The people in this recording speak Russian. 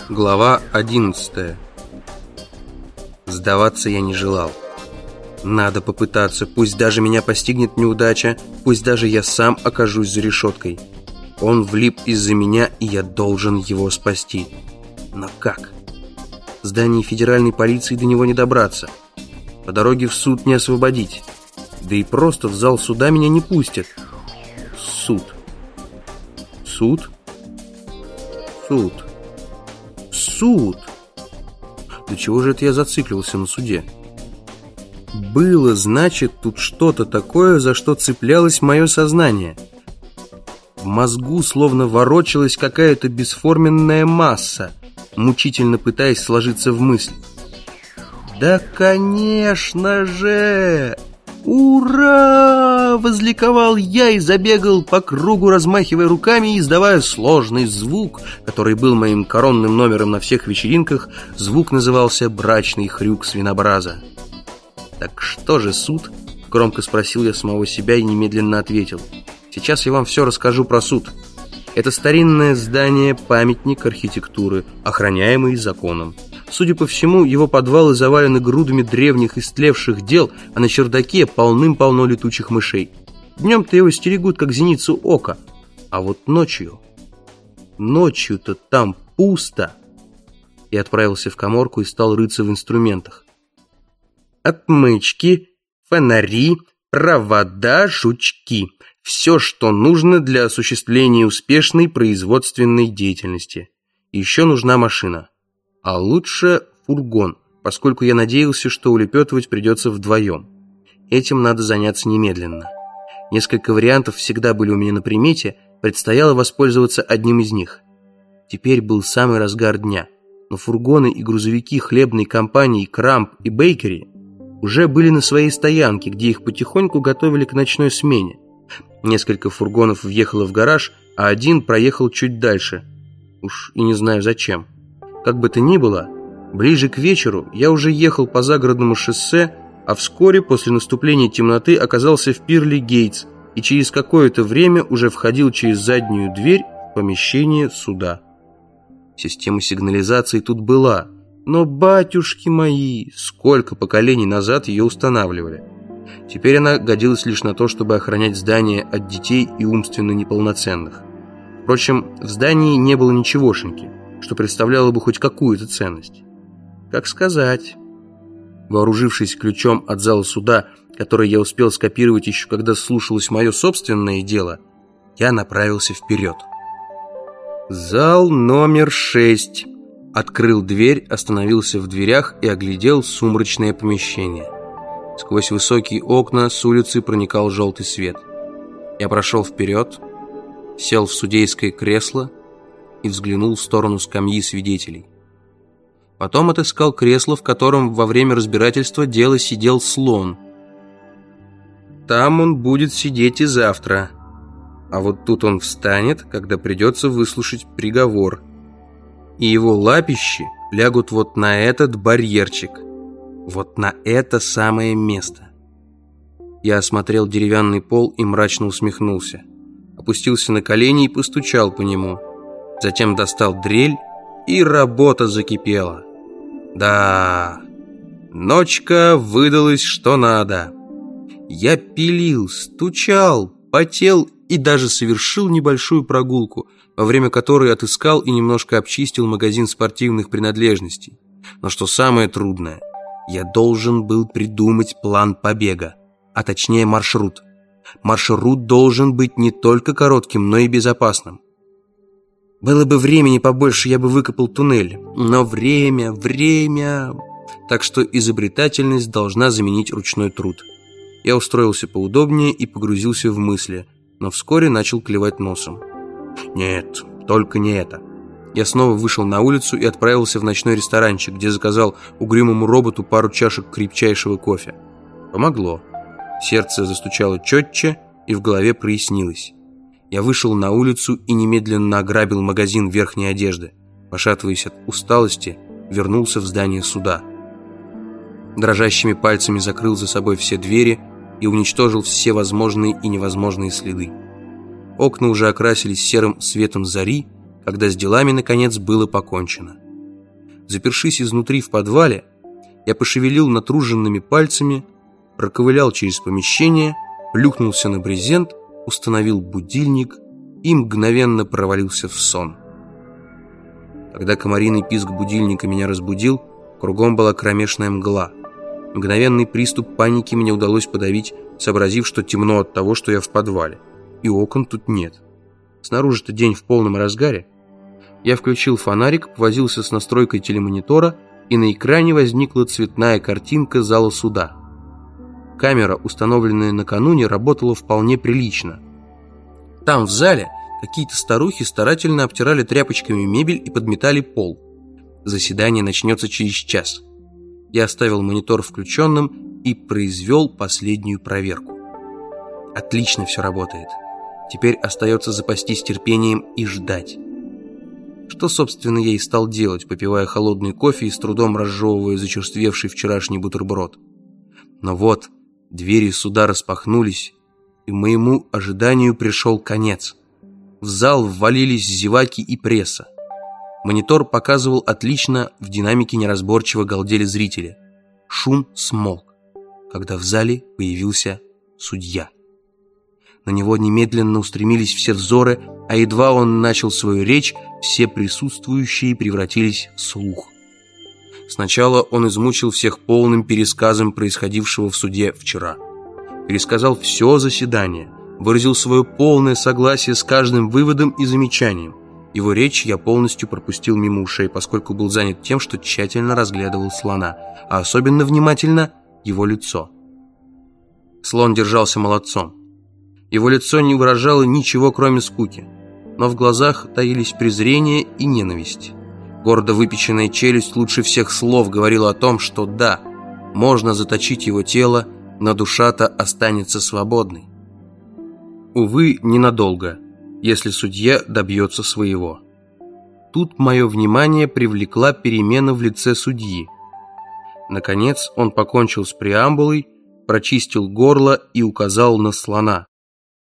Глава 11. Сдаваться я не желал. Надо попытаться, пусть даже меня постигнет неудача, пусть даже я сам окажусь за решеткой. Он влип из-за меня, и я должен его спасти. Но как? В здании федеральной полиции до него не добраться. По дороге в суд не освободить. Да и просто в зал суда меня не пустят. Суд. Суд? Суд. Суд! До чего же это я зациклился на суде? Было, значит, тут что-то такое, за что цеплялось мое сознание. В мозгу словно ворочалась какая-то бесформенная масса, мучительно пытаясь сложиться в мысль. Да, конечно же! «Ура!» — возликовал я и забегал по кругу, размахивая руками и издавая сложный звук, который был моим коронным номером на всех вечеринках. Звук назывался «Брачный хрюк свинобраза». «Так что же суд?» — громко спросил я самого себя и немедленно ответил. «Сейчас я вам все расскажу про суд. Это старинное здание, памятник архитектуры, охраняемый законом. Судя по всему, его подвалы завалены грудами древних истлевших дел, а на чердаке полным-полно летучих мышей. Днем-то его стерегут, как зеницу ока. А вот ночью... Ночью-то там пусто!» Я отправился в каморку и стал рыться в инструментах. Отмычки, фонари, провода, жучки. Все, что нужно для осуществления успешной производственной деятельности. И еще нужна машина. А лучше фургон, поскольку я надеялся, что улепетывать придется вдвоем. Этим надо заняться немедленно. Несколько вариантов всегда были у меня на примете, предстояло воспользоваться одним из них. Теперь был самый разгар дня, но фургоны и грузовики хлебной компании «Крамп» и «Бейкери» уже были на своей стоянке, где их потихоньку готовили к ночной смене. Несколько фургонов въехало в гараж, а один проехал чуть дальше. Уж и не знаю зачем. Как бы то ни было, ближе к вечеру я уже ехал по загородному шоссе, а вскоре после наступления темноты оказался в Пирли-Гейтс и через какое-то время уже входил через заднюю дверь в помещение суда. Система сигнализации тут была, но, батюшки мои, сколько поколений назад ее устанавливали. Теперь она годилась лишь на то, чтобы охранять здание от детей и умственно неполноценных. Впрочем, в здании не было ничегошеньки, что представляло бы хоть какую-то ценность. Как сказать? Вооружившись ключом от зала суда, который я успел скопировать еще когда слушалось мое собственное дело, я направился вперед. Зал номер 6. Открыл дверь, остановился в дверях и оглядел сумрачное помещение. Сквозь высокие окна с улицы проникал желтый свет. Я прошел вперед, сел в судейское кресло и взглянул в сторону скамьи свидетелей. Потом отыскал кресло, в котором во время разбирательства дела сидел слон. Там он будет сидеть и завтра. А вот тут он встанет, когда придется выслушать приговор. И его лапищи лягут вот на этот барьерчик. Вот на это самое место. Я осмотрел деревянный пол и мрачно усмехнулся. Опустился на колени и постучал по нему. Затем достал дрель, и работа закипела. Да, ночка выдалась что надо. Я пилил, стучал, потел и даже совершил небольшую прогулку, во время которой отыскал и немножко обчистил магазин спортивных принадлежностей. Но что самое трудное, я должен был придумать план побега, а точнее маршрут. Маршрут должен быть не только коротким, но и безопасным. Было бы времени побольше, я бы выкопал туннель. Но время... Так что изобретательность должна заменить ручной труд. Я устроился поудобнее и погрузился в мысли, но вскоре начал клевать носом. Нет, только не это. Я снова вышел на улицу и отправился в ночной ресторанчик, где заказал угрюмому роботу пару чашек крепчайшего кофе. Помогло. Сердце застучало четче, и в голове прояснилось. Я вышел на улицу и немедленно ограбил магазин верхней одежды. Пошатываясь от усталости, вернулся в здание суда. Дрожащими пальцами закрыл за собой все двери и уничтожил все возможные и невозможные следы. Окна уже окрасились серым светом зари, когда с делами, наконец, было покончено. Запершись изнутри в подвале, я пошевелил натруженными пальцами, проковылял через помещение, плюхнулся на брезент, установил будильник и мгновенно провалился в сон. Когда комариный писк будильника меня разбудил, кругом была кромешная мгла. Мгновенный приступ паники мне удалось подавить, сообразив, что темно от того, что я в подвале. И окон тут нет. Снаружи-то день в полном разгаре. Я включил фонарик, возился с настройкой телемонитора, и на экране возникла цветная картинка зала суда. Камера, установленная накануне, работала вполне прилично. Там, в зале, какие-то старухи старательно обтирали тряпочками мебель и подметали пол. Заседание начнется через час. Я оставил монитор включенным и произвел последнюю проверку. Отлично все работает. Теперь остается запастись терпением и ждать. Что, собственно, я и стал делать, попивая холодный кофе и с трудом разжевывая зачерствевший вчерашний бутерброд. Но вот двери суда распахнулись, и моему ожиданию пришел конец. В зал ввалились зеваки и пресса. Монитор показывал отлично, в динамике неразборчиво галдели зрители. Шум смолк, когда в зале появился судья. На него немедленно устремились все взоры, а едва он начал свою речь, все присутствующие превратились в слух. Сначала он измучил всех полным пересказом происходившего в суде вчера. Пересказал все заседание, выразил свое полное согласие с каждым выводом и замечанием. Его речь я полностью пропустил мимо ушей, поскольку был занят тем, что тщательно разглядывал слона, а особенно внимательно его лицо. Слон держался молодцом. Его лицо не выражало ничего, кроме скуки, но в глазах таились презрение и ненависть. Гордо выпеченная челюсть лучше всех слов говорила о том, что да, можно заточить его тело, но душа-то останется свободной. Увы, ненадолго, если судья добьется своего. Тут мое внимание привлекла перемена в лице судьи. Наконец он покончил с преамбулой, прочистил горло и указал на слона.